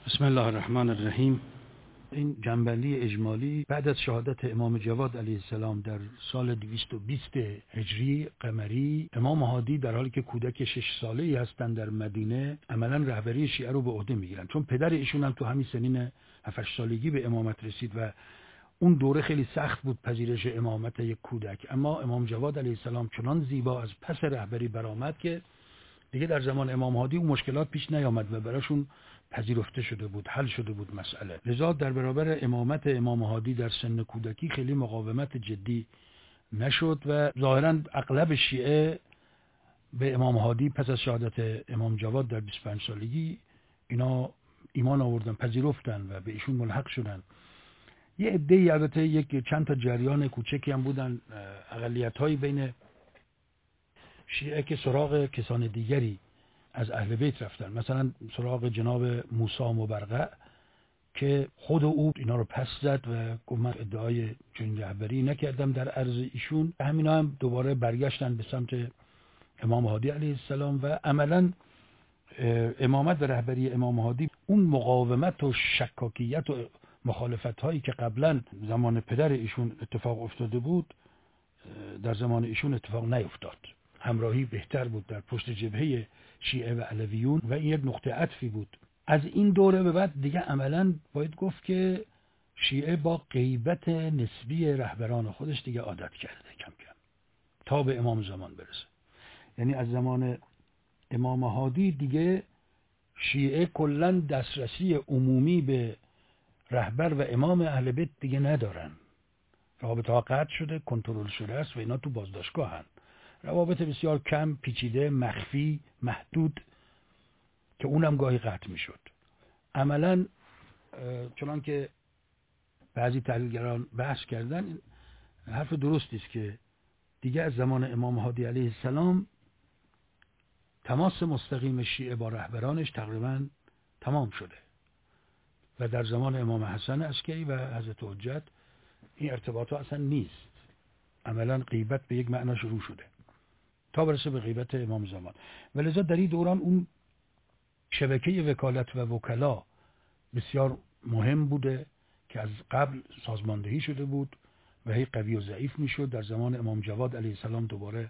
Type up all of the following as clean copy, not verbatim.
بسم الله الرحمن الرحیم. این جنبندی اجمالی بعد از شهادت امام جواد علیه السلام در سال 220 هجری قمری، امام هادی در حالی که کودک 6 ساله‌ای هستند در مدینه عملا رهبری شیعه رو به عهده میگیرن، چون پدر ایشون هم تو همین سنین 7 سالگی به امامت رسید و اون دوره خیلی سخت بود پذیرش امامت یک کودک. اما امام جواد علیه السلام چنان زیبا از پس رهبری برآمد که دیگه در زمان امام هادی اون مشکلات پیش نیامد و براشون پذیرفته شده بود، حل شده بود مسئله. لذا در برابر امامت امام هادی در سن کودکی خیلی مقاومت جدی نشد و ظاهراً اغلب شیعه به امام هادی پس از شهادت امام جواد در 25 سالگی اینا ایمان آوردن، پذیرفتن و به ایشون ملحق شدن. یه عده‌ای البته چند تا جریان کوچکی هم بودن، اقلیت‌های بین شیعه که سراغ کسان دیگری از اهل بیت رفتن، مثلا سراغ جناب موسی مبرقع که خود او اینا رو پس زد و گفت من ادعای چنین رهبری نکردم در عرض ایشون. همینا هم دوباره برگشتن به سمت امام هادی علیه السلام و عملا امامت و رهبری امام هادی اون مقاومت و شکاکیت و مخالفت هایی که قبلا زمان پدر ایشون اتفاق افتاده بود در زمان ایشون اتفاق نیفتاد. همراهی بهتر بود در پشت جبهه شیعه و علویون و این یک نقطه عطفی بود. از این دوره به بعد دیگه عملاً باید گفت که شیعه با غیبت نسبی رهبران خودش دیگه عادت کرده کم کم تا به امام زمان برسه. یعنی از زمان امام هادی دیگه شیعه کلاً دسترسی عمومی به رهبر و امام اهل بیت دیگه ندارن. رابطه ها قطع شده، کنترل شده است و اینا تو بازداشتگاه هن. روابط بسیار کم، پیچیده، مخفی، محدود که اونم گاهی قطع می شد. عملا چنان که بعضی تحلیلگران بحث کردن، حرف درستی است که دیگه از زمان امام هادی علیه السلام تماس مستقیم شیعه با رهبرانش تقریبا تمام شده و در زمان امام حسن عسکری و حضرت حجت این ارتباط اصلا نیست. عملا غیبت به یک معنا شروع شده تا برسه به غیبت امام زمان. ولذا در این دوران اون شبکه وکالت و وکلا بسیار مهم بوده که از قبل سازماندهی شده بود و هی قوی و ضعیف میشد. در زمان امام جواد علیه السلام دوباره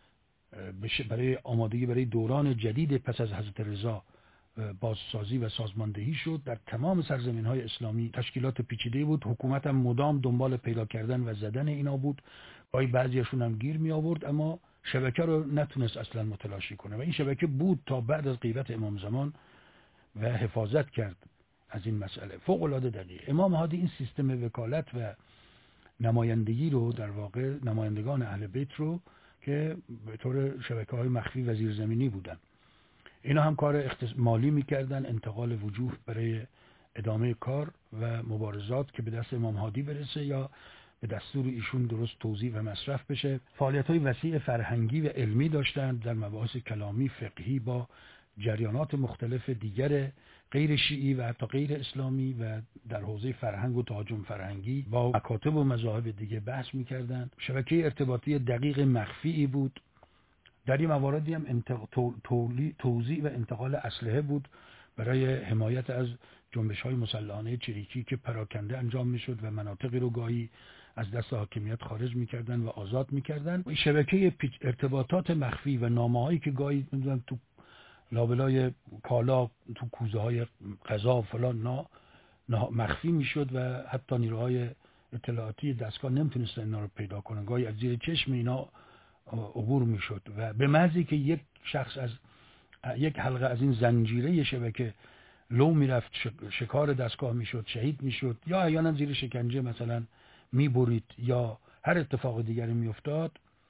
برای آمادگی برای دوران جدید پس از حضرت رضا بازسازی و سازماندهی شد. در تمام سرزمین‌های اسلامی تشکیلات پیچیده بود، حکومت هم مدام دنبال پیدا کردن و زدن اینا بود. گاهی بعضیشون هم گیر می آورد اما شبکه رو نتونست اصلا متلاشی کنه و این شبکه بود تا بعد از غیبت امام زمان و حفاظت کرد از این مسئله. فوق العاده دقیق امام هادی این سیستم وکالت و نمایندگی رو، در واقع نمایندگان اهل بیت رو که به طور شبکه‌های مخفی و زیرزمینی بودن، اینا هم کار مالی میکردن، انتقال وجوه برای ادامه کار و مبارزات که به دست امام هادی برسه یا به دستور ایشون درست توزیع و مصرف بشه. فعالیت‌های وسیع فرهنگی و علمی داشتند در مباحث کلامی، فقهی با جریانات مختلف دیگر غیر شیعی و حتی غیر اسلامی و در حوزه فرهنگ و تهاجم فرهنگی با مکاتب و مذاهب دیگه بحث میکردند. شبکه ارتباطی دقیق مخفی بود. در این مواردی هم توزیع و انتقال اسلحه بود برای حمایت از جنبش‌های مسلحانه چریکی که پراکنده انجام میشد و مناطقی رو گاهی از دست حاکمیت خارج میکردن و آزاد میکردن. این شبکه ارتباطات مخفی و نامه‌هایی که گاهی تو لابلای کالا، تو کوزه‌های غذا و فلان مخفی میشد و حتی نیروهای اطلاعاتی دستگاه نمیتونستن اینا رو پیدا کنن. گاهی از زیر چشم اینا عبور میشد و به محضی که یک شخص از یک حلقه از این زنجیره شبکه لو میرفت، شکار دستگاه میشد، شهید میشد یا احیانا زیر شکنجه مثلا میبرید یا هر اتفاق دیگری میافتاد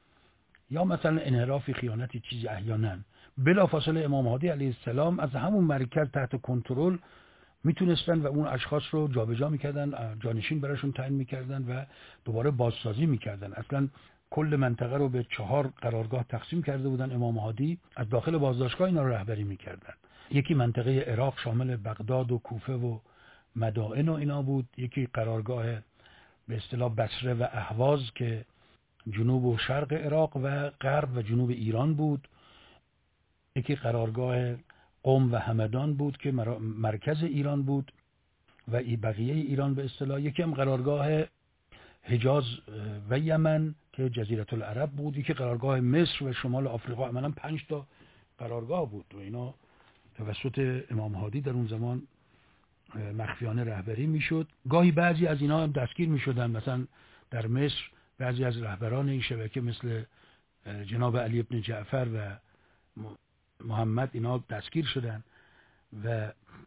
یا مثلا انحرافی، خیانتی، چیزی احیانا بلافاصله امام هادی علیه السلام از همون مرکز تحت کنترل میتونستن و اون اشخاص رو جابجا میکردن، جانشین براشون تعیین میکردن و دوباره بازسازی میکردن. اصلا کل منطقه رو به 4 قرارگاه تقسیم کرده بودن. امام هادی از داخل بازداشتگاه اینا رو رهبری میکردن. یکی منطقه عراق شامل بغداد و کوفه و مدائن و اینا بود، یکی قرارگاه به اصطلاح بصره و اهواز که جنوب و شرق عراق و غرب و جنوب ایران بود، یکی قرارگاه قم و همدان بود که مرکز ایران بود و بقیه ایران به اصطلاح. یکی هم قرارگاه حجاز و یمن که جزیره العرب بود، یکی قرارگاه مصر و شمال آفریقا. عملاً 5 تا قرارگاه بود و اینا توسط امام هادی در اون زمان مخفیانه رهبری میشد. گاهی بعضی از اینا هم دستگیر میشدن، مثلا در مصر بعضی از رهبران این شبکه مثل جناب علی ابن جعفر و محمد اینا دستگیر شدن و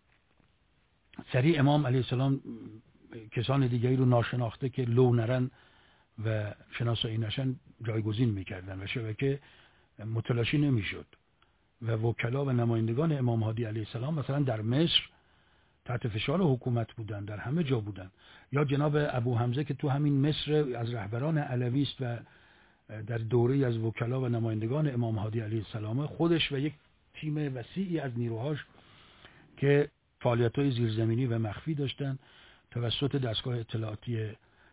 سریع امام علیه السلام کسان دیگری رو ناشناخته که لو نرن و شناسایی نشن جایگزین میکردن و شبکه متلاشی نمیشد و وکلا و نمایندگان امام هادی علیه السلام مثلا در مصر تحت فشار حکومت بودن، در همه جا بودن. یا جناب ابو حمزه که تو همین مصر از رهبران علوی است و در دوره‌ای از وکلا و نمایندگان امام هادی علیه السلام، خودش و یک تیم وسیعی از نیروهاش که فعالیت‌های زیرزمینی و مخفی داشتن توسط دستگاه اطلاعاتی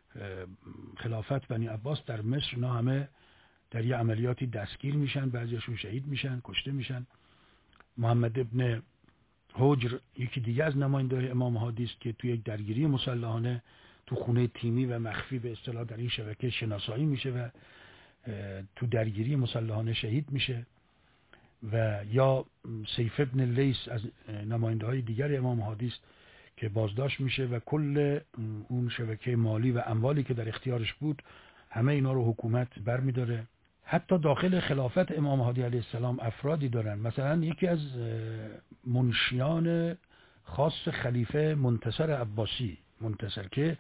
خلافت بنی عباس در مصر، اینا همه در یه عملیاتی دستگیر میشن، بعضیشون شهید میشن، کشته میشن. محمد ابن حجر یکی دیگه از نمایندگان امام هادی است که توی یک درگیری مسلحانه تو خونه تیمی و مخفی به اصطلاح در این شبکه شناسایی میشه و تو درگیری مسلحانه شهید میشه. و یا سیف ابن لیس از نماینده‌های دیگر امام هادی است که بازداشت میشه و کل اون شبکه مالی و اموالی که در اختیارش بود همه اینا رو حکومت برمی‌داره. حتی داخل خلافت امام هادی علیه السلام افرادی دارن، مثلا یکی از منشیان خاص خلیفه منتصر عباسی، منتصر که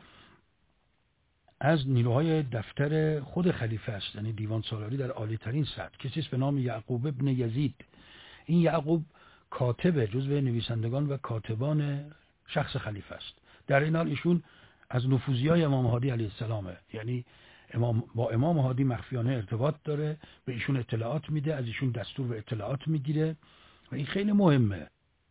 از نیروهای دفتر خود خلیفه است، یعنی دیوان سالاری در عالی ترین سطح، کسی است به نام یعقوب ابن یزید. این یعقوب کاتب، جزو نویسندگان و کاتبان شخص خلیفه است. در این حال ایشون از نفوذیای امام هادی علیه السلامه، یعنی با امام هادی مخفیانه ارتباط داره، به ایشون اطلاعات میده، از ایشون دستور و اطلاعات میگیره و این خیلی مهمه.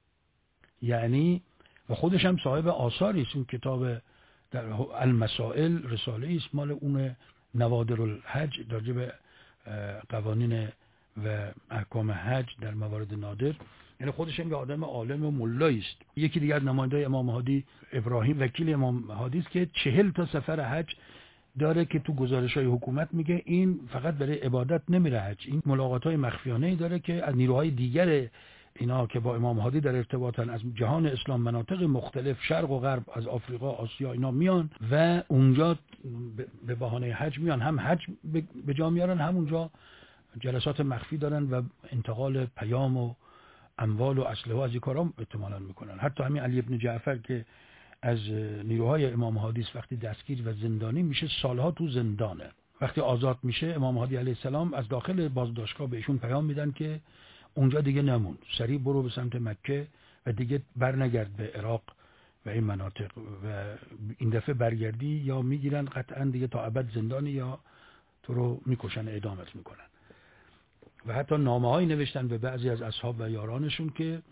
یعنی و خودش هم صاحب آثاری است. این کتاب در المسائل رساله است مال اون نوادر الحج در جبه قوانین و احکام حج در موارد نادر. یعنی خودش هم یه آدم عالم و ملایی است. یکی دیگر از نماینده امام هادی ابراهیم وکیل امام هادی است که 40 تا سفر حج داره که تو گزارش‌های حکومت میگه این فقط برای عبادت نمیره حج، این ملاقات‌های مخفیانه‌ای داره که از نیروهای دیگر اینا که با امام هادی در ارتباطن از جهان اسلام، مناطق مختلف، شرق و غرب، از آفریقا، آسیا، اینا میان و اونجا به بهانه حج میان، هم حج به جا میارن، هم اونجا جلسات مخفی دارن و انتقال پیام و اموال و اسلحه از این کارا احتمالاً میکنن. حتی همین علی ابن جعفر که از نیروهای امام هادی وقتی دستگیر و زندانی میشه، سالها تو زندانه. وقتی آزاد میشه امام هادی علیه السلام از داخل بازداشتگاه به ایشون پیام میدن که اونجا دیگه نمون، سریع برو به سمت مکه و دیگه برنگرد به عراق و این مناطق و این دفعه برگردی یا میگیرن قطعا دیگه تا ابد زندانی یا تو رو میکشن، اعدامت میکنن. و حتی نامه‌هایی نوشتن به بعضی از اصحاب و یارانشون که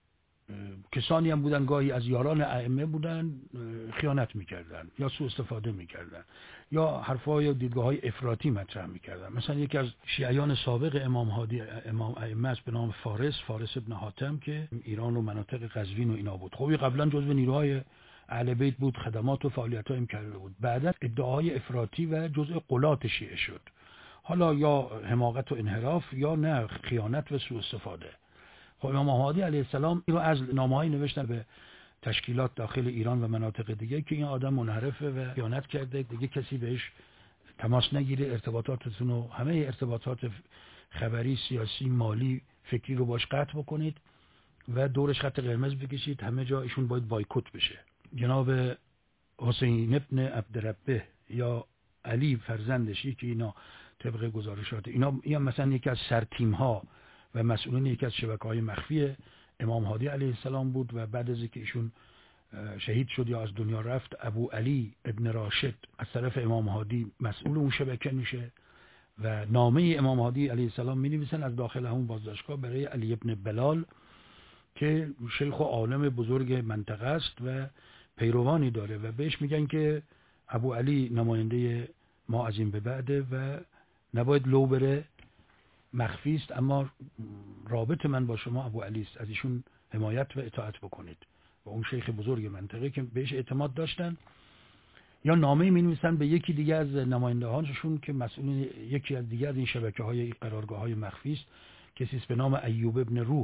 کسانی هم بودن گاهی از یاران ائمه بودن، خیانت میکردن یا سوء استفاده میکردن یا حرفای و دیدگاه‌های افراطی مطرح میکردن. مثلا یکی از شیعیان سابق امام هادی امام ائمه است به نام فارس ابن حاتم که ایران و مناطق قزوین و اینا بود. خب قبلا جزو نیروهای اهل بیت بود، خدمات و فعالیت‌ها هم کرده بود. بعدا ادعاهای افراطی و جزء غلات شیعه شد. حالا یا حماقت و انحراف یا نه خیانت و سوء استفاده. خب امام هادی علیه السلام رو از نامه‌هایی نوشتن به تشکیلات داخل ایران و مناطق دیگه که این آدم منحرفه و خیانت کرده، دیگه کسی بهش تماس نگیره، ارتباطاتتون و همه ارتباطات خبری، سیاسی، مالی، فکری رو باش قطع بکنید و دورش خط قرمز بکشید، همه جا ایشون باید بایکوت بشه. جناب حسین ابن عبدربه یا علی فرزندش که اینا طبق گزارشات اینا مثلا یکی از سرتیم‌ها و مسئولین یکی از شبکه‌های مخفی امام هادی علیه السلام بود و بعد از اینکه ایشون شهید شد یا از دنیا رفت، ابو علی ابن راشد از طرف امام هادی مسئول اون شبکه میشه و نامه امام هادی علیه السلام می‌نویسن از داخل همون بازداشتگاه برای علی ابن بلال که شیخ و عالم بزرگ منطقه است و پیروانی داره و بهش میگن که ابو علی نماینده ما از این به بعده و نباید لو بره مخفی است، اما رابط من با شما ابو علی است، از ایشون حمایت و اطاعت بکنید. و اون شیخ بزرگ منطقه که بهش اعتماد داشتن، یا نامه می‌نویسن به یکی دیگه از نماینده‌هاشون که مسئول یکی از دیگه از این شبکه‌های قرارگاه‌های مخفی است، کسی است به نام ایوب ابن روح.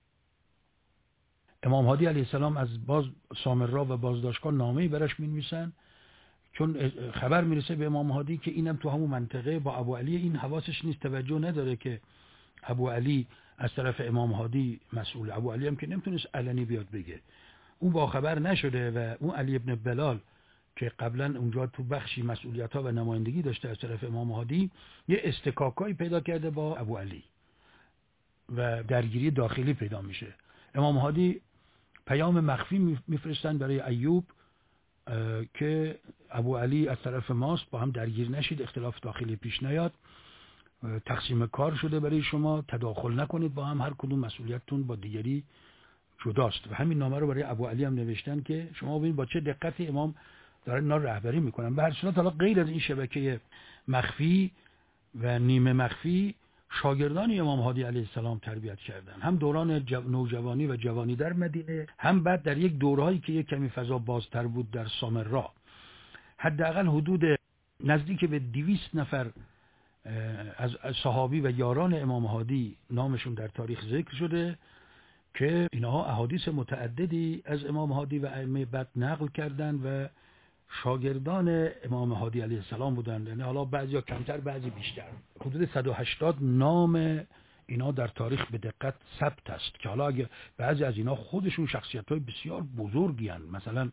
امام هادی علیه السلام از سامرا و بازداشتگاه نامه‌ای برش می‌نویسن، چون خبر میرسه به امام هادی که اینم تو همون منطقه با ابو علی، این حواسش نیست، توجه نداره که ابو علی از طرف امام هادی مسئول. ابو علی هم که نمیتونست علنی بیاد بگه، اون با خبر نشده و اون علی ابن بلال که قبلا اونجا تو بخشی مسئولیت‌ها و نمایندگی داشته از طرف امام هادی، یه استکاکایی پیدا کرده با ابو علی و درگیری داخلی پیدا میشه. امام هادی پیام مخفی میفرستن برای ایوب که ابو علی از طرف ماست، با هم درگیر نشید، اختلاف داخلی پیش نیاد، تقسیم کار شده برای شما، تداخل نکنید با هم، هر کدوم مسئولیتتون با دیگری جداست. و همین نامه رو برای ابو علی هم نوشتن که شما ببینید با چه دقتی امام دارن اینا رهبری میکنن. به هر صورت حالا غیر از این شبکه مخفی و نیمه مخفی، شاگردان امام هادی علیه السلام تربیت کردن، هم دوران نوجوانی و جوانی در مدینه، هم بعد در یک دورهایی که یک کمی فضا بازتر بود در سامرا. حداقل حدود نزدیک به 200 نفر از صحابی و یاران امام هادی نامشون در تاریخ ذکر شده که اینها احادیث متعددی از امام هادی و ائمه بعد نقل کردند و شاگردان امام هادی علیه السلام بودند. یعنی حالا بعضیا کمتر بعضی بیشتر، حدود 180 نام اینا در تاریخ به دقت ثبت است که حالا اگه بعضی از اینا خودشون شخصیت‌های بسیار بزرگی هستند، مثلا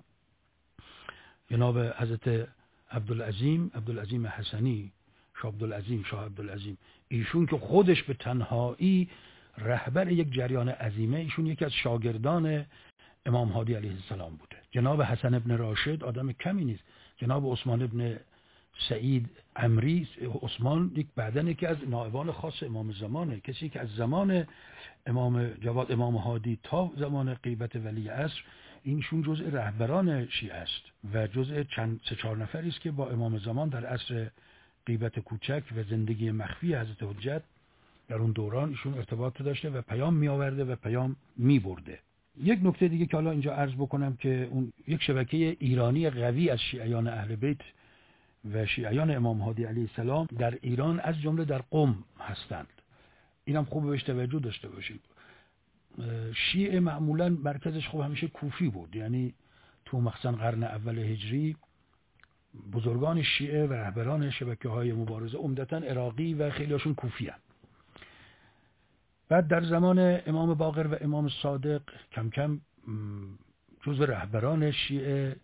جناب حضرت عبدالعظیم حسنی، شاه عبدالعظیم، ایشون که خودش به تنهایی رهبر یک جریان عظیمه، ایشون یکی از شاگردان امام هادی علیه السلام بوده. جناب حسن ابن راشد آدم کمی نیست. جناب عثمان ابن سعید عمری، عثمان یک بعدن یکی از نائبان خاص امام زمانه، کسی که از زمان امام جواد امام هادی تا زمان غیبت ولی عصر اینشون جزء رهبران شیعه است و جزء چند 3-4 نفری است که با امام زمان در عصر غیبت کوچک و زندگی مخفی حضرت حجت در اون دوران ایشون ارتباط داشته و پیام می آورده و پیام می برده. یک نکته دیگه که حالا اینجا عرض بکنم که اون یک شبکه ایرانی قوی از شیعیان اهل بیت و شیعیان امام هادی علیه السلام در ایران از جمله در قم هستند. اینم خوب بهش توجه داشته باشید. شیعه معمولا مرکزش خوب همیشه کوفی بود، یعنی تو مثلا قرن اول هجری بزرگان شیعه و رهبران شبکه‌های مبارزه عمدتاً عراقی و خیلیاشون کوفی هستند. بعد در زمان امام باقر و امام صادق کم کم جزو رهبران شیعه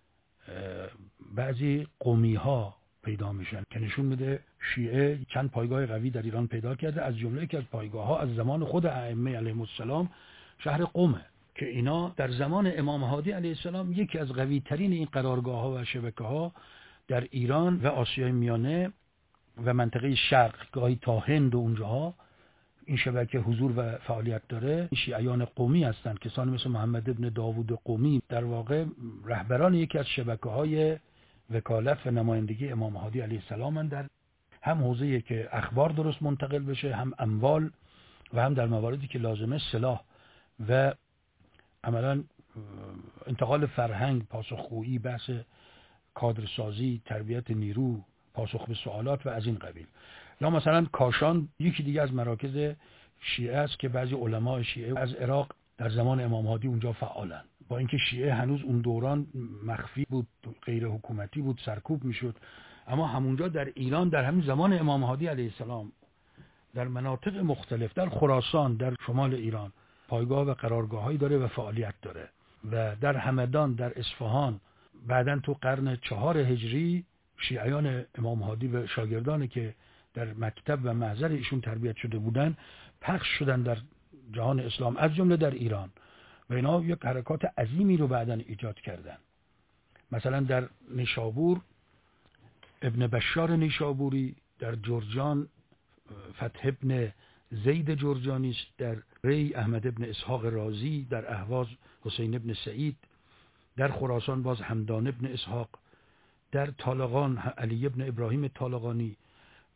بعضی قومی ها پیدا میشن که نشون میده شیعه چند پایگاه قوی در ایران پیدا کرده. از جمله یکی از پایگاه ها از زمان خود ائمه علیهم السلام شهر قمه که اینا در زمان امام هادی علیه السلام یکی از قوی ترین این قرارگاه ها و شبکه ها در ایران و آسیای میانه و منطقه شرق، گاهی تا هند و اونجاها این شبکه حضور و فعالیت داره. شیعیان قومی هستند، کسانی مثل محمد ابن داوود قومی در واقع رهبران یکی از شبکه‌های وکالت و نمایندگی امام هادی علیه السلام در هم حوزه‌ای که اخبار درست منتقل بشه، هم اموال و هم در مواردی که لازمه سلاح و عملاً انتقال فرهنگ، پاسخگویی، بحث کادرسازی، تربیت نیرو، پاسخ به سوالات و از این قبیل. یا مثلا کاشان یکی دیگه از مراکز شیعه است که بعضی علماء شیعه از عراق در زمان امام هادی اونجا فعالن، با اینکه شیعه هنوز اون دوران مخفی بود، غیر حکومتی بود، سرکوب میشد، اما همونجا در ایران در همین زمان امام هادی علیه السلام در مناطق مختلف، در خراسان، در شمال ایران پایگاه و قرارگاه‌هایی داره و فعالیت داره و در همدان، در اصفهان بعداً تو قرن 4 هجری شیعیان امام هادی و شاگردانی که در مکتب و محضر ایشون تربیت شده بودن پخش شدن در جهان اسلام، از جمله در ایران، و اینا یک حرکات عظیمی رو بعداً ایجاد کردن. مثلا در نیشابور ابن بشار نیشابوری، در جرجان فتح ابن زید جرجانی است، در ری احمد ابن اسحاق رازی، در اهواز حسین ابن سعید، در خراسان باز همدان ابن اسحاق، در طالقان علی ابن ابراهیم طالقانی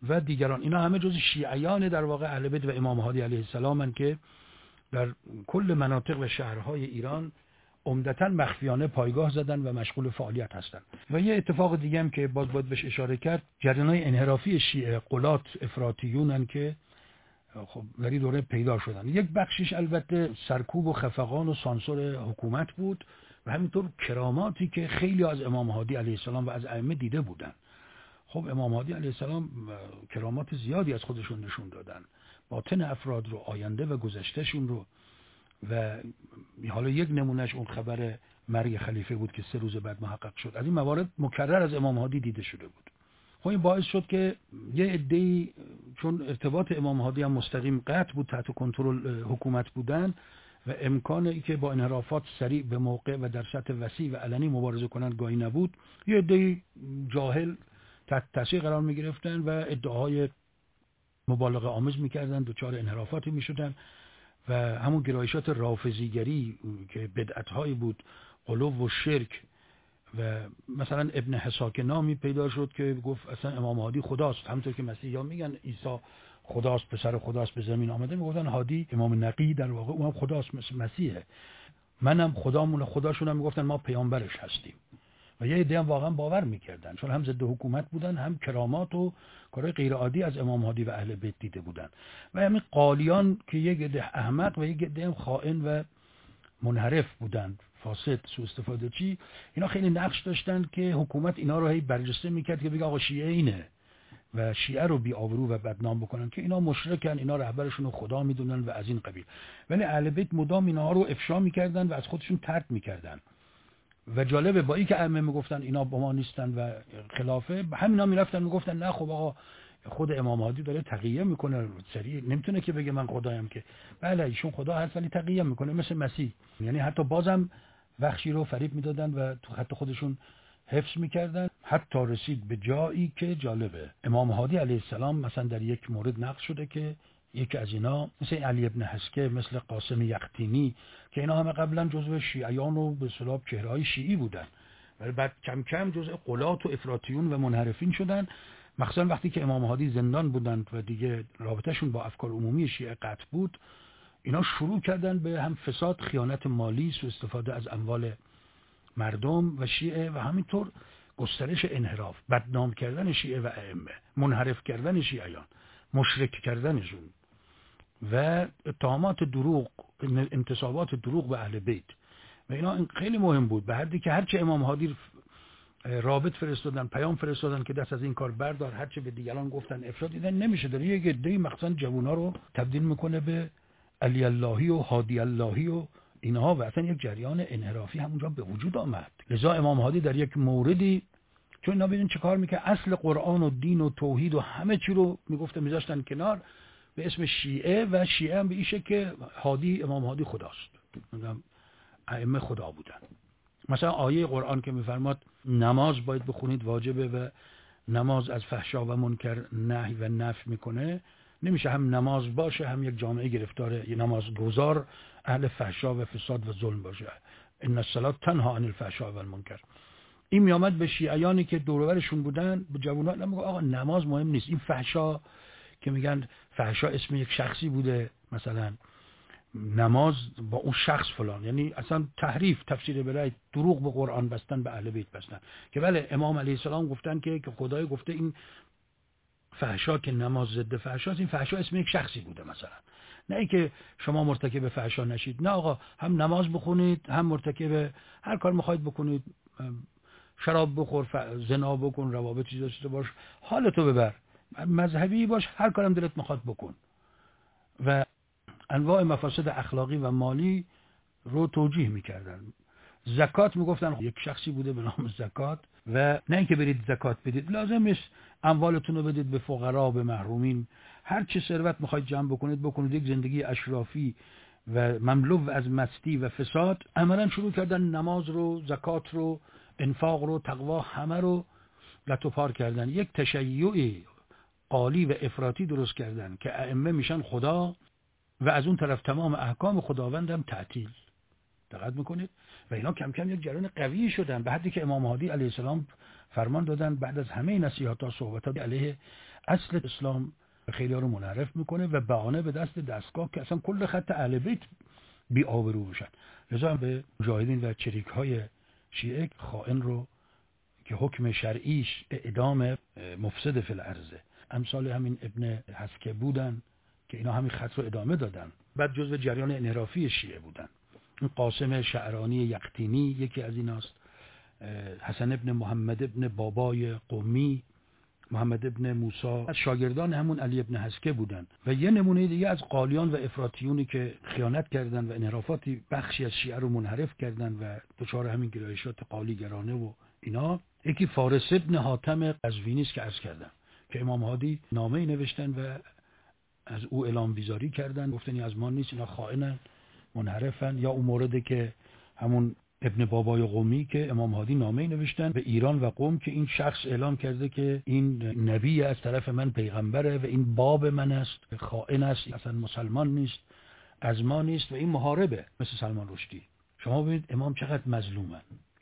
و دیگران، اینا همه جز شیعیان در واقع اهل بیت و امام مهدی علیه السلام هستند که در کل مناطق و شهرهای ایران عمدتاً مخفیانه پایگاه زدن و مشغول فعالیت هستند. و یه اتفاق دیگه هم که باید بهش اشاره کرد، جریان‌های انحرافی شیعه قلات افراطیونن که خب در این دوره پیدا شدن. یک بخشش البته سرکوب و خفقان و سانسور حکومت بود و همینطور کراماتی که خیلی از امام مهدی علیه السلام و از ائمه دیده بودن. خب امام مهدی علیه السلام کرامات زیادی از خودشون نشون دادن، باطن افراد رو، آینده و گذشتهشون رو. و حالا یک نمونهش اون خبر مرگ خلیفه بود که 3 روز بعد محقق شد. از این موارد مکرر از امام مهدی دیده شده بود. خب این باعث شد که یه عده‌ای، چون ارتباط امام مهدی هم مستقیم قطع بود، تحت کنترل حکومت بودن و امکانی که با انحرافات سریع به موقع و در سطح وسیع و علنی مبارزه کنند گاهی نبود، یه عده‌ای جاهل تحت تاثیر قرار می‌گرفتن و ادعاهای مبالغه آمیز می‌کردند، دچار انحرافاتی می‌شدند و همون گرایشات رافضیگری که بدعت‌هایی بود، غلو و شرک. و مثلا ابن حساک نامی پیدا شد که گفت اصلا امام هادی خداست، همونطور که مسیحیان میگن عیسی خداست، پسر خداست، به زمین آمده، میگفتن هادی امام نقی در واقع اونم خداست، مثل مسیحه. منم خدامونه، خداشون هم میگفتن ما پیامبرش هستیم. و یه عده هم واقعا باور میکردن، چون هم ضد حکومت بودن، هم کرامات و کارهای غیر عادی از امام هادی و اهل بیت دیده بودن. و همین قالیان که یک عده احمق و یک عده هم خائن و منحرف بودند، فاسد، سوء استفاده چی، اینا خیلی نقش داشتن که حکومت اینا رو هی برجسته میکرد که بگه آقا شیعه اینه و شیعه رو بی آبرو و بدنام بکنن که اینا مشرکن، اینا رهبرشون رو خدا میدونن و از این قبیل. ولی اهل بیت مدام اینا رو افشا میکردن و از خودشون طرد میکردن. و جالبه با این که ائمه میگفتن اینا با ما نیستن و خلافه، همینا میرفتن میگفتن نه خب آقا خود امام هادی داره تقیه میکنه، سریع نمیتونه که بگه من خدایم، که بله ایشون خدا هست ولی تقیه میکنه مثل مسیح. یعنی حتی بازم بخشی رو فریب میدادن و تو حتی خودشون حفظ میکردن، حتی رسید به جایی که جالبه امام هادی علیه السلام مثلا در یک مورد نقل شده که یکی از اینا مثل علی ابن حسکه، مثل قاسم یقطینی، که اینا همه قبلا جزو شیعیان و به اصطلاح چهره‌های شیعی بودن ولی بعد کم کم جزء قلات و افراطیون و منحرفین شدن، مخصوصا وقتی که امام هادی زندان بودند و دیگه رابطهشون با افکار عمومی شیعه قطع بود. اینا شروع کردن به هم فساد، خیانت مالی، سوء استفاده از اموال مردم و شیعه و همینطور گسترش انحراف، بدنام کردن شیعه و ائمه، منحرف کردن شیعیان، مشرک کردنشون و اتهامات دروغ، انتسابات دروغ به اهل بیت. و اینا خیلی مهم بود، به حدی که هرچه امام هادی رابط فرستادن، پیام فرستادن که دست از این کار بردار، هرچه به دیگران گفتن افشا، دیدن نمیشه، داره یک عده مخصوصا جوونا رو تبدیل میکنه به علی اللهی و هادی اللهی و اینها، و اصلا یک جریان انحرافی همونجا به وجود آمد. لذا امام هادی در یک موردی، چون اینا ببینید چه کار میکنه، اصل قرآن و دین و توحید و همه چی رو میگفته میذاشتن کنار به اسم شیعه، و شیعه هم به ایشه که هادی، امام هادی خداست، ائمه خدا بودن. مثلا آیه قرآن که میفرماد نماز باید بخونید واجبه و نماز از فحشا و منکر نهی و نفی میکنه، نمیشه هم نماز باشه هم یک جامعه گرفتار یه نمازگزار اهل فحشا و فساد و ظلم باشه. ان الصلاة تنها عن الفحشاء و المنکر. این میامد به شیعیانی که دور و برشون بودن، به جوانان میگه آقا نماز مهم نیست، این فحشا که میگن فحشا اسم یک شخصی بوده، مثلا نماز با اون شخص فلان، یعنی اصلا تحریف، تفسیر برای دروغ به قرآن بستن، به اهل بیت بستن. که بله امام علیه السلام گفتن که خدای گفته این فحشا که نماز ضد فحشاست، این فحشا اسم یک شخصی بوده مثلا، نه ای که شما مرتکب فحشا نشید. نه آقا، هم نماز بخونید، هم مرتکب هر کار میخواید بکنید، شراب بخور، زنا بکن، روابطی داشته باش، حالتو ببر، مذهبی باش، هر کارم دلت میخواد بکن. و انواع مفاسد اخلاقی و مالی رو توجیه میکردن. زکات میگفتن یک شخصی بوده به نام زکات، و نه اینکه برید زکات بدید، لازم نیست اموالتون رو بدید به فقرا، به محرومین، هر چه ثروت میخواید جمع بکنید. یک زندگی اشرافی و مملو از مستی و فساد. عملا شروع کردن نماز رو، زکات رو، انفاق رو، تقوا، همه رو لت و پار کردن. یک تشیع قالی و افراطی درست کردن که ائمه میشن خدا و از اون طرف تمام احکام خداوند هم تعطیل. دقت میکنید؟ و اینا کم کم یک جریان قوی شدن، به حدی که امام هادی علیه السلام فرمان دادن بعد از همه نصیحت‌ها، صحبت‌ها علیه اصل اسلام خیلی ها رو منحرف میکنه و بهانه به دستگاه که اصلا کل خط اهل بیت بی آبرو بشن. لذا هم به مجاهدین و چریک های شیعه خائن رو که حکم شرعیش اعدام مفسد فی الارض، امثال همین ابن حسکه بودن که اینا همین خط رو ادامه دادن، بعد جزو جریان انحرافی شیعه بودن. این قاسم شعرانی یقطینی یکی از ایناست، حسن ابن محمد ابن بابای قمی، محمد ابن موسی از شاگردان همون علی ابن حسکه بودن. و یه نمونه دیگه از قالیان و افراطیونی که خیانت کردن و انحرافاتی بخشی از شیعه رو منحرف کردن و دچار همین گرایشات قالیگرانه و اینا، یکی فارس ابن حاتم قزوینی است که عرض کردم که امام هادی نامه‌ای نوشتن و از او اعلام بیزاری کردن، گفتن از ما نیست، اینا خائنن، منحرفن. یا اون مورده که همون ابن بابای قمی که امام هادی نامه‌ای نوشتن به ایران و قم که این شخص اعلام کرده که این نبی از طرف من پیغمبره و این باب من است، خائن است، اصلا مسلمان نیست، از ما نیست و این محاربه مثل سلمان رشدی. شما ببینید امام چقدر مظلومن،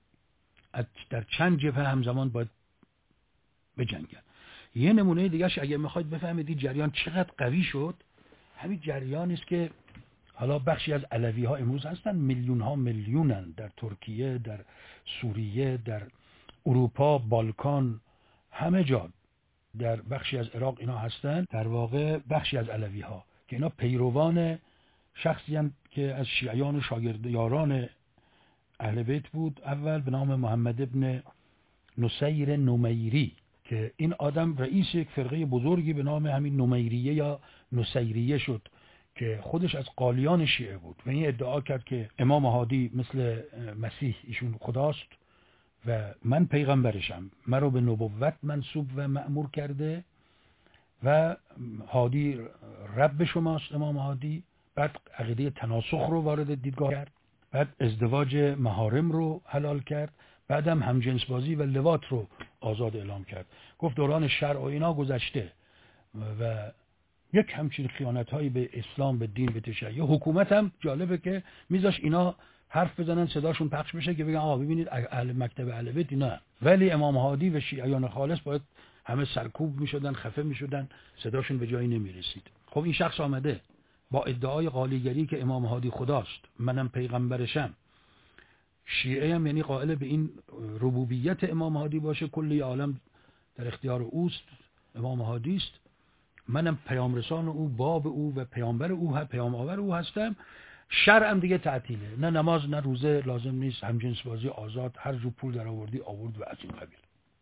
در چند جبهه همزمان باید بجنگن. یه نمونه دیگهش اگه میخواید بفهمید این جریان چقدر قوی شد، همین جریانی است که حالا بخشی از علوی ها امروز هستن، میلیون ها میلیونن در ترکیه، در سوریه، در اروپا، بالکان، همه جا، در بخشی از عراق اینا هستن. در واقع بخشی از علوی ها که اینا پیروان شخصی هستند که از شیعیان و شاگردیاران اهل بیت بود، اول به نام محمد ابن نصیر نمیری که این آدم رئیس یک فرقه بزرگی به نام همین نمیریه یا نصیریه شد که خودش از قالیان شیعه بود و این ادعا کرد که امام هادی مثل مسیح ایشون خداست و من پیغمبرشم، مرا به نبوت منصوب و مأمور کرده و هادی رب شماست امام هادی. بعد عقیده تناسخ رو وارد دیدگاه کرد، بعد ازدواج محارم رو حلال کرد، بعدم همجنس بازی و لواط رو آزاد اعلام کرد. گفت دوران شرع و اینا گذشته و یک همچین خیانت‌هایی به اسلام، به دین، به تشیع. حکومت هم جالبه که میذاش اینا حرف بزنن، صداشون پخش بشه که بگن آها ببینید اهل مکتب اهل بیت اینا. ولی امام هادی و شیعیان خالص باید همه سرکوب میشدن، خفه میشدن، صداشون به جایی نمیرسید. خب این شخص آمده با ادعای قالیگری که امام هادی خداست، منم پیغمبرشم. شیعه هم یعنی قائل به این ربوبیت امام هادی باشه، کلی عالم در اختیار اوست، امام هادی است، منم پیام رسان او، باب او و پیامبر او، پیام آور او هستم. شرعم دیگه تعطیله، نه نماز نه روزه لازم نیست، همجنس بازی آزاد، هر جو پول در آوردی آورد و از این قبیل.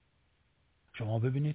شما ببینید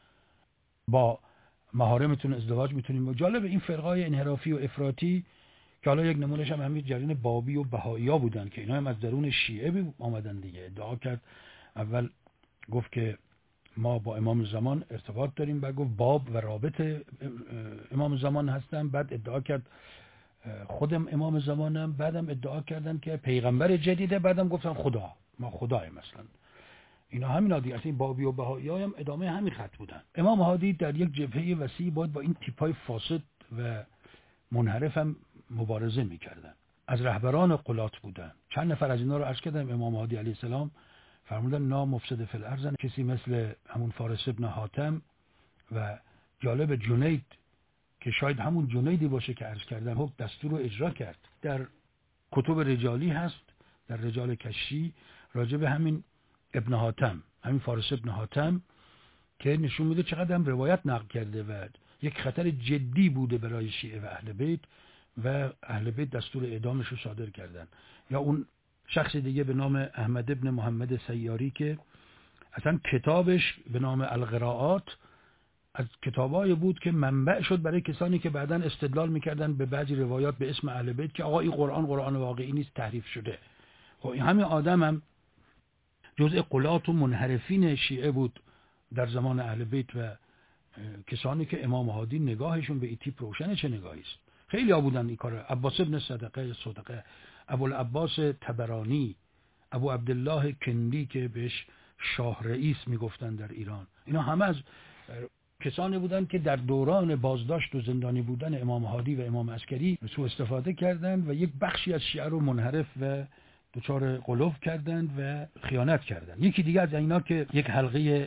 با محارمتون ازدواج میتونیم. جالب این فرقای انحرافی و افراطی که حالا یک نمونهش هم همین جریان بابی و بهائی‌ها بودن که اینا هم از درون شیعه آمدن دیگه. ادعا کرد، اول گفت که ما با امام زمان ارتباط داریم، بعد گفت باب و رابط امام زمان هستن، بعد ادعا کرد خودم امام زمانم، بعدم ادعا کردن که پیغمبر جدیده، بعدم گفتن خدا، ما خدای مثلا. اینا همین دیگه، اصلا بابی و بهائی‌ها هم ادامه همین خط بودن. امام هادی در یک جبهه وسیع باید با این تیپای فاسد و منحرف هم مبارزه میکردن. از رهبران قلات بودن. چند نفر از اینا رو عرض کردم. امام هادی علیه السلام فرمودن نام مفسد فی الارض، کسی مثل همون فارس ابن حاتم و جالب جنید که شاید همون جنیدی باشه که عرض کردم، حکم دستور رو اجرا کرد. در کتب رجالی هست، در رجال کشی، راجع به همین ابن حاتم، همین فارس ابن حاتم که نشون میده چقدر هم روایت نقل کرده و یک خطر جدی بوده برای شیعه و اهل بیت و اهل بیت دستور اعدامش رو صادر کردن. یا اون شخص دیگه به نام احمد ابن محمد سیاری که اصلا کتابش به نام القراءات از کتابایی بود که منبع شد برای کسانی که بعداً استدلال میکردن به بعضی روایات به اسم اهل بیت که آقا این قرآن واقعی نیست، تحریف شده. خب همین آدم هم جزء قلات و منحرفین شیعه بود در زمان اهل بیت و کسانی که امام هادی نگاهشون به این تیپ روشنه چه نگاهی است. خیلی ها بودن این کار. عباس ابن صدقه، ابوالعباس طبرانی، ابو عبدالله کندی که بهش شاه رئیس میگفتن در ایران، اینا همه از کسانی بودن که در دوران بازداشت و زندانی بودن امام هادی و امام عسکری سوء استفاده کردند و یک بخشی از شیعه رو منحرف و دچار غلو کردند و خیانت کردند. یکی دیگه از اینا که یک حلقه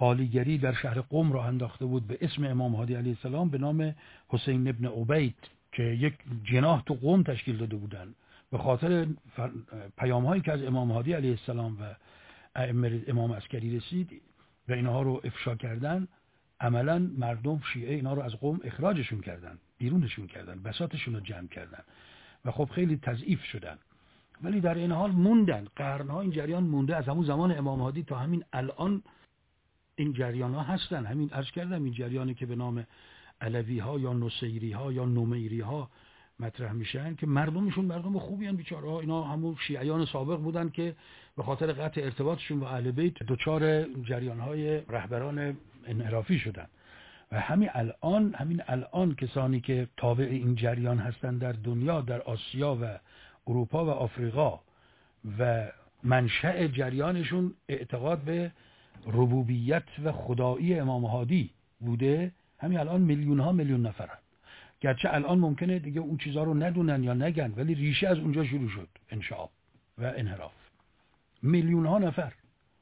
قالیگری در شهر قم را انداخته بود به اسم امام هادی علیه السلام به نام حسین ابن عبید که یک جناح تو قم تشکیل داده بودن به خاطر پیام هایی که از امام هادی علیه السلام و امام عسکری رسید و اینها رو افشا کردن، عملا مردم شیعه اینا رو از قم اخراجشون کردن، بیرونشون کردن، بساطشون رو جمع کردن و خب خیلی تضعیف شدن. ولی در این حال موندن، قرنها این جریان مونده، از همون زمان امام هادی تا همین الان این جریان ها هستن. همین عرض کردم این جریانی که به نام علوی ها یا نصیری ها یا نمیری ها مطرح میشن که مردمشون مردم خوبی ان بیچاره ها، اینا همون شیعیان سابق بودن که به خاطر قطع ارتباطشون با اهل بیت دچار جریان های رهبران انحرافی شدن. و همین الان کسانی که تابع این جریان هستند در دنیا، در آسیا و اروپا و آفریقا و منشأ جریانشون اعتقاد به ربوبیت و خدایی امام هادی بوده، همین الان میلیون نفرن. گرچه الان ممکنه دیگه اون چیزها رو ندونن یا نگن، ولی ریشه از اونجا شروع شد، انشعاب و انحراف. میلیون ها نفر،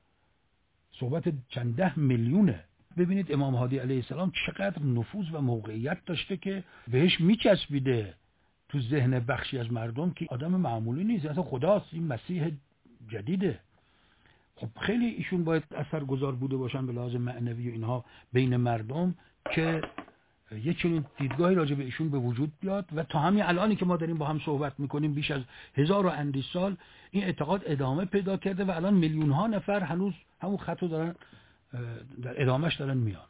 صحبت چند ده میلیونه. ببینید امام هادی علیه السلام چقدر نفوذ و موقعیت داشته که بهش میچسبیده تو ذهن بخشی از مردم که آدم معمولی نیست، اصلا خداست، این مسیح جدیده. خب خیلی ایشون باید اثرگذار بوده باشن به لحاظ معنوی و اینها بین مردم که یه چنین دیدگاهی راجع به ایشون به وجود بیاد و تا همین الانی که ما داریم با هم صحبت میکنیم بیش از 1000 و اندی سال این اعتقاد ادامه پیدا کرده و الان میلیون ها نفر هنوز همون خطو دارن در ادامهش دارن میان.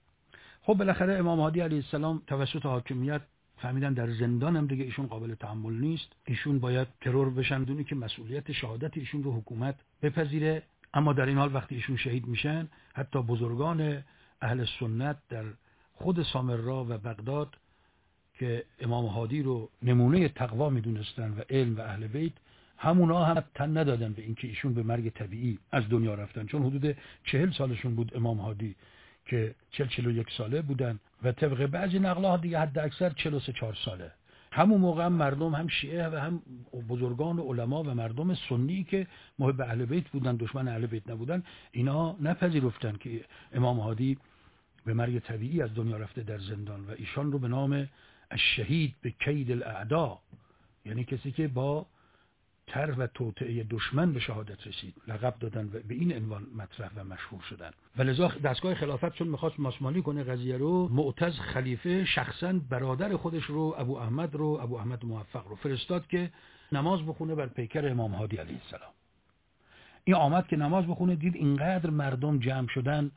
خب بالاخره امام هادی علیه السلام توسط حاکمیت فهمیدن در زندان هم دیگه ایشون قابل تحمل نیست، ایشون باید ترور بشن، دونی که مسئولیت شهادت ایشون رو حکومت بپذیره. اما در این حال وقتی ایشون شهید میشن، حتی بزرگان اهل سنت در خود سامرا و بغداد که امام هادی رو نمونه تقوا میدونستن و علم و اهل بیت، همونا هم تن ندادن به اینکه ایشون به مرگ طبیعی از دنیا رفتن، چون حدود 40 سالشون بود امام هادی که 41 ساله بودن و طبق بعضی نقل‌ها دیگه حد اکثر 43 ساله. همون موقع هم مردم، هم شیعه و هم بزرگان و علما و مردم سنی که محب اهل بیت بودن، دشمن اهل بیت نبودن، اینا نپذیرفتن که امام هادی به مرگ طبیعی از دنیا رفته در زندان و ایشان رو به نام الشهید به کید الاعدا، یعنی کسی که با طرح و توطئه دشمن به شهادت رسید، لقب دادن و به این عنوان مطرح و مشهور شدن. و لذا دستگاه خلافت چون میخواست ماسمالی کنه قضیه رو، معتز خلیفه شخصا برادر خودش رو ابو احمد موفق رو فرستاد که نماز بخونه بر پیکر امام هادی علیه السلام. این آمد که نماز بخونه، دید اینقدر مردم جمع شدن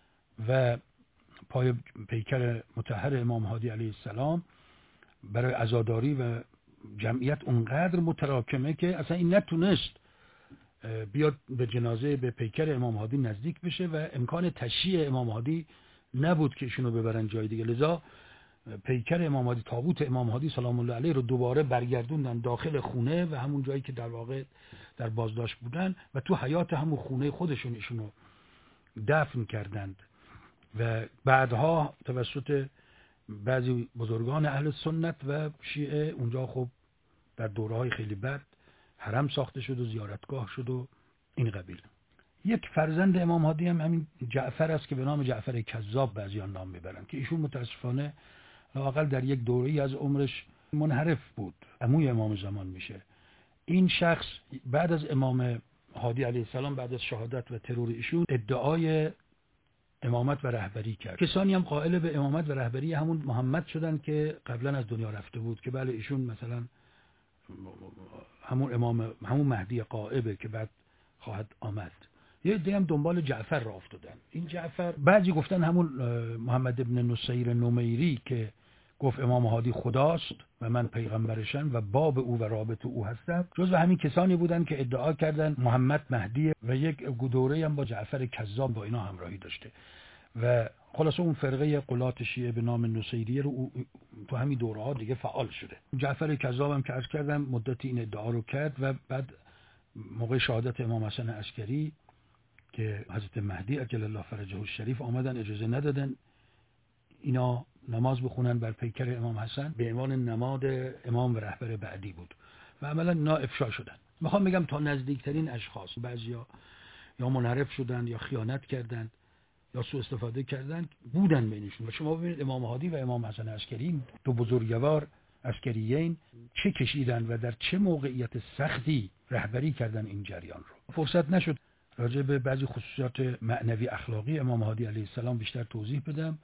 و پای پیکر مطهر امام هادی علیه السلام برای عزاداری و جمعیت اونقدر متراکمه که اصلا این نتونست بیاد به جنازه به پیکر امام هادی نزدیک بشه و امکان تشییع امام هادی نبود که ایشونو ببرن جای دیگه. لذا پیکر امام هادی، تابوت امام هادی سلام الله علیه رو دوباره برگردوندن داخل خونه و همون جایی که در واقع در بازداشت بودن و تو حیات همون خونه خودشون ایشونو دفن کردند. و بعدها توسط بعضی بزرگان اهل سنت و شیعه اونجا خب در دوره‌های خیلی بعد حرم ساخته شد و زیارتگاه شد و این قبیل. یک فرزند امام هادی هم همین جعفر است که به نام جعفر کذاب بعضیان نام میبرن که ایشون متاسفانه لااقل در یک دوره‌ای از عمرش منحرف بود، عموی امام زمان میشه. این شخص بعد از امام هادی علیه السلام، بعد از شهادت و ترور ایشون، ادعای امامت و رهبری کرد. کسانی هم قائل به امامت و رهبری همون محمد شدن که قبلا از دنیا رفته بود که بله ایشون مثلا همون مهدی غائبه که بعد خواهد آمد. یه عده هم دنبال جعفر را افتادن. این جعفر بعضی گفتن همون محمد ابن نصیر نمیری که گفت امام هادی خداست و من پیغمبرشم و باب او و رابط او هستم، جزو همین کسانی بودن که ادعا کردن محمد مهدیه و یک دوره هم با جعفر کذاب با اینا همراهی داشته و خلاصه اون فرقه قلات شیعه به نام نصیریه رو تو همین دوره ها دیگه فعال شده. جعفر کذاب هم که عرض کردم مدتی این ادعا رو کرد و بعد موقع شهادت امام حسن عسکری که حضرت مهدی عجل الله فرجه الشریف آمدن، اجازه ندادن اینا نماز بخونن بر پیکر امام حسن، به عنوان نماد امام و رهبر بعدی بود و عملا اینا افشا شدن. میخوام بگم تا نزدیکترین اشخاص، بعضیا یا منحرف شدن یا خیانت کردند یا سوء استفاده کردن بودن بینشون. و شما ببینید امام هادی و امام حسن عسکری، دو بزرگوار عسکریین، چه کشیدن و در چه موقعیت سختی رهبری کردن این جریان رو. فرصت نشد راجع به بعضی خصوصیات معنوی اخلاقی امام هادی علیه السلام بیشتر توضیح بدم.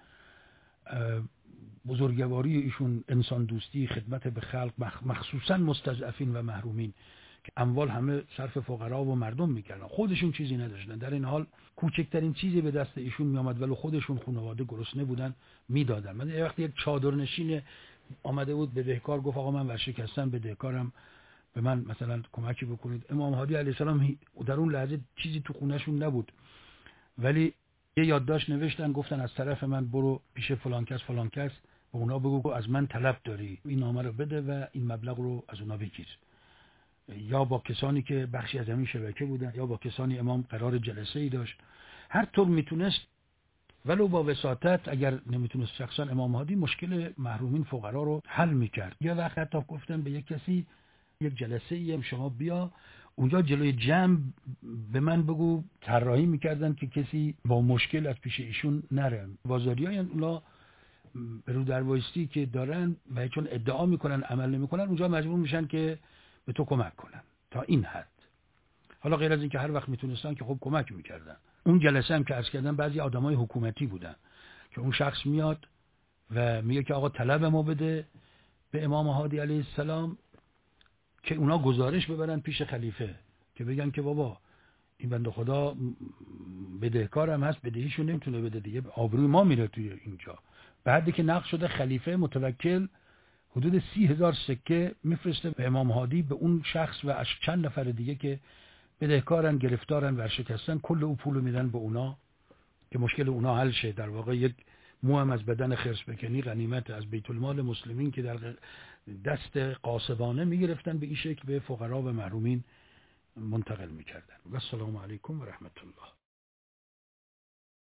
بزرگواری ایشون، انسان دوستی، خدمت به خلق، مخصوصا مستضعفین و محرومین که اموال همه صرف فقرا و مردم میکردن، خودشون چیزی نداشتن. در این حال کوچکترین چیزی به دست ایشون میامد ولی خودشون خانواده گرسنه بودن میدادن. من یه وقتی یک چادرنشین آمده بود بدهکار، گفت آقا من ورشکستم، بدهکارم، به من مثلا کمکی بکنید. امام هادی علیه السلام در اون لحظه چیزی تو خونهشون نبود، ولی یه یادداشت نوشتن، گفتن از طرف من برو پیش فلان کس به اونا بگو از من طلب داری، این نامه رو بده و این مبلغ رو از اونا بگیر. یا با کسانی که بخشی از همین شبکه بودن یا با کسانی امام قرار جلسه ای داشت، هر طور میتونست ولو با وساطت، اگر نمیتونست شخصا، امام هادی مشکل محرومین فقرا رو حل میکرد. یا وقت حتی گفتن به یک کسی یک جلسه ای شما بیا اونجا جلوی جمع به من بگو، طراحی میکردن که کسی با مشکل از پیش ایشون نره. بازاریای اونا رو در وایستی که دارن و چون ادعا میکنن عمل نمیکنن، اونجا مجبور میشن که به تو کمک کنن تا این حد. حالا غیر از این که هر وقت میتونستن که خب کمک میکردن. اون جلسه هم که عرض کردم بعضی آدمای حکومتی بودن که اون شخص میاد و میگه که آقا طلب ما بده به امام هادی علیه السلام که اونا گزارش ببرن پیش خلیفه که بگن که بابا این بنده خدا بدهکارم هست، بدهیشو نمیتونه بده دیگه، آبروی ما میره توی اینجا. بعدی که نقض شده خلیفه متوکل حدود 30,000 سکه میفرسته به امام هادی، به اون شخص و از چند نفر دیگه که بدهکارن، گرفتارن، ورشکستن، کل اون پولو میدن به اونا که مشکل اونا حل شه. در واقع یک مو هم از بدن خرس بکنی غنیمت از بیت المال مسلمین که در دست قاصدانه میگرفتن به این شکل به فقرا و محرومین منتقل میکردن. و السلام علیکم و رحمت الله.